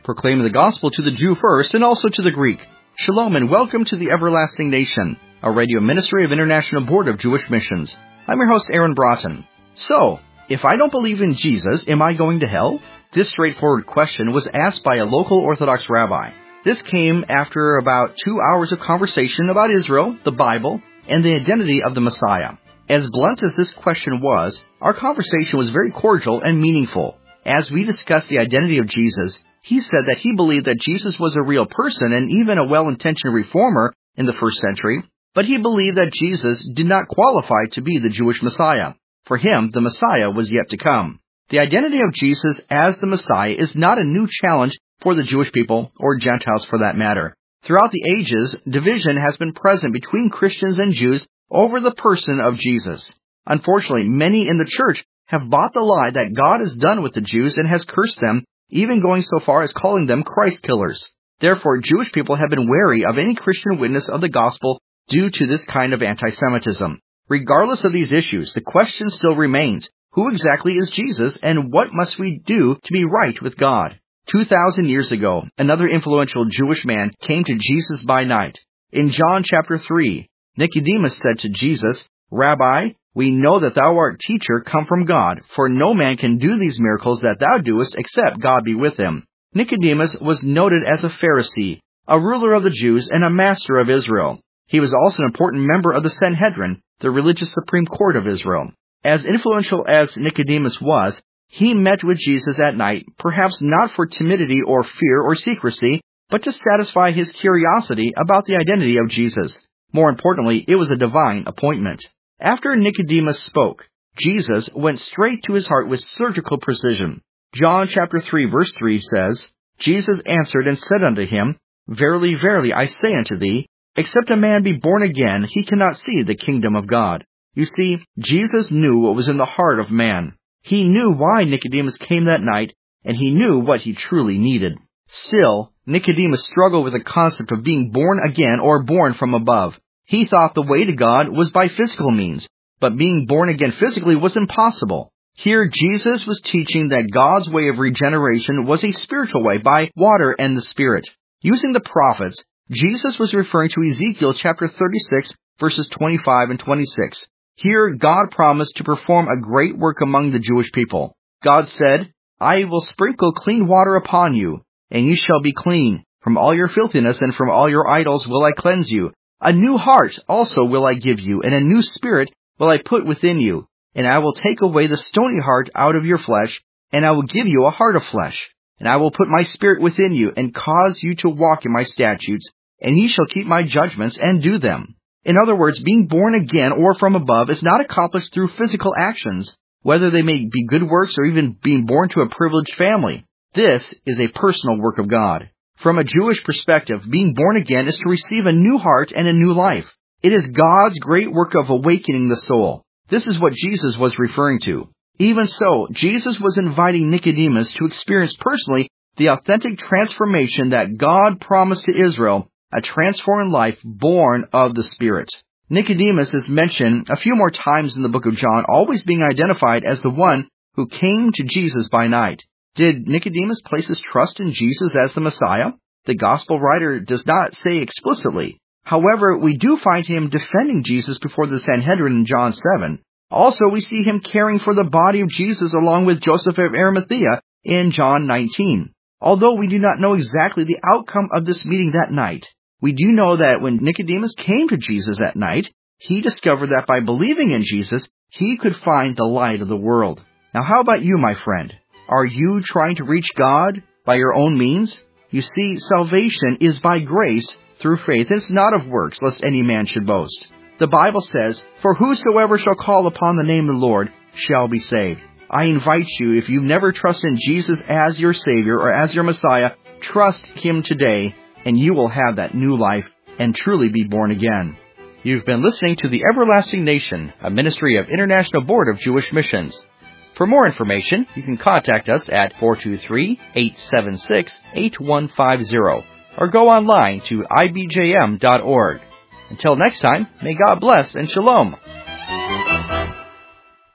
proclaiming the gospel to the Jew first and also to the Greek. Shalom and welcome to the Everlasting Nation, a radio ministry of International Board of Jewish Missions. I'm your host, Aaron Broughton. So, if I don't believe in Jesus, am I going to hell? This straightforward question was asked by a local Orthodox rabbi. This came after about 2 hours of conversation about Israel, the Bible, and the identity of the Messiah. As blunt as this question was, our conversation was very cordial and meaningful. As we discussed the identity of Jesus, he said that he believed that Jesus was a real person and even a well-intentioned reformer in the first century, but he believed that Jesus did not qualify to be the Jewish Messiah. For him, the Messiah was yet to come. The identity of Jesus as the Messiah is not a new challenge for the Jewish people, or Gentiles for that matter. Throughout the ages, division has been present between Christians and Jews over the person of Jesus. Unfortunately, many in the church have bought the lie that God is done with the Jews and has cursed them, even going so far as calling them Christ killers. Therefore, Jewish people have been wary of any Christian witness of the gospel due to this kind of anti-Semitism. Regardless of these issues, the question still remains, who exactly is Jesus and what must we do to be right with God? 2,000 years ago, another influential Jewish man came to Jesus by night. In John chapter 3, Nicodemus said to Jesus, "Rabbi, we know that thou art teacher come from God, for no man can do these miracles that thou doest except God be with him." Nicodemus was noted as a Pharisee, a ruler of the Jews, and a master of Israel. He was also an important member of the Sanhedrin, the religious supreme court of Israel. As influential as Nicodemus was, he met with Jesus at night, perhaps not for timidity or fear or secrecy, but to satisfy his curiosity about the identity of Jesus. More importantly, it was a divine appointment. After Nicodemus spoke, Jesus went straight to his heart with surgical precision. John chapter 3 verse 3 says, "Jesus answered and said unto him, Verily, verily, I say unto thee, except a man be born again, he cannot see the kingdom of God." You see, Jesus knew what was in the heart of man. He knew why Nicodemus came that night, and he knew what he truly needed. Still, Nicodemus struggled with the concept of being born again or born from above. He thought the way to God was by physical means, but being born again physically was impossible. Here, Jesus was teaching that God's way of regeneration was a spiritual way by water and the Spirit. Using the prophets, Jesus was referring to Ezekiel chapter 36, verses 25 and 26. Here, God promised to perform a great work among the Jewish people. God said, "I will sprinkle clean water upon you, and ye shall be clean. From all your filthiness and from all your idols will I cleanse you. A new heart also will I give you, and a new spirit will I put within you. And I will take away the stony heart out of your flesh, and I will give you a heart of flesh. And I will put my spirit within you, and cause you to walk in my statutes, and ye shall keep my judgments and do them." In other words, being born again or from above is not accomplished through physical actions, whether they may be good works or even being born to a privileged family. This is a personal work of God. From a Jewish perspective, being born again is to receive a new heart and a new life. It is God's great work of awakening the soul. This is what Jesus was referring to. Even so, Jesus was inviting Nicodemus to experience personally the authentic transformation that God promised to Israel, a transformed life born of the Spirit. Nicodemus is mentioned a few more times in the book of John, always being identified as the one who came to Jesus by night. Did Nicodemus place his trust in Jesus as the Messiah? The gospel writer does not say explicitly. However, we do find him defending Jesus before the Sanhedrin in John 7. Also, we see him caring for the body of Jesus along with Joseph of Arimathea in John 19. Although we do not know exactly the outcome of this meeting that night, we do know that when Nicodemus came to Jesus at night, he discovered that by believing in Jesus, he could find the light of the world. Now, how about you, my friend? Are you trying to reach God by your own means? You see, salvation is by grace through faith. It's not of works, lest any man should boast. The Bible says, "For whosoever shall call upon the name of the Lord shall be saved." I invite you, if you've never trusted in Jesus as your Savior or as your Messiah, trust Him today, and you will have that new life and truly be born again. You've been listening to The Everlasting Nation, a ministry of International Board of Jewish Missions. For more information, you can contact us at 423-876-8150 or go online to ibjm.org. Until next time, may God bless and shalom.